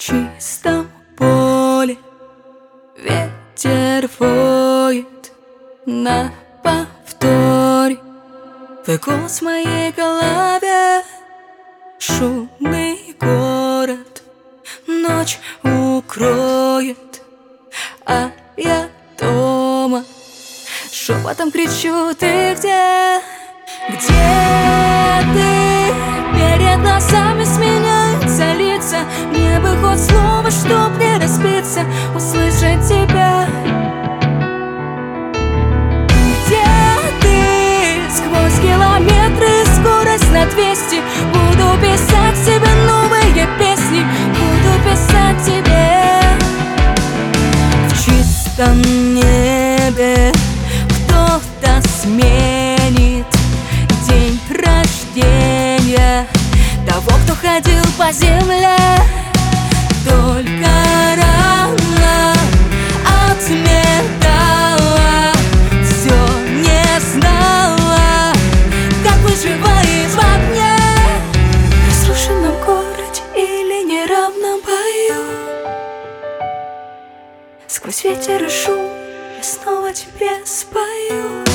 чистом поле ветер воет на повторе. Твой голос в моей голове, шумный город ночь укроет, а я дома шепотом кричу: ты где? Где ты? Перед глазами сменяются лица. Мне бы хоть слово, чтоб не разбиться, услышать тебя. Где ты? Сквозь километры, скорость на 200. Буду писать себе новые песни, буду писать тебе. В чистом небе кто-то сменит день рождения того, кто ходил по земле. Только рано от металла все не знала, как выживает в огне, в разрушенном городе или неравном бою. Сквозь ветер и шум я снова тебе спою.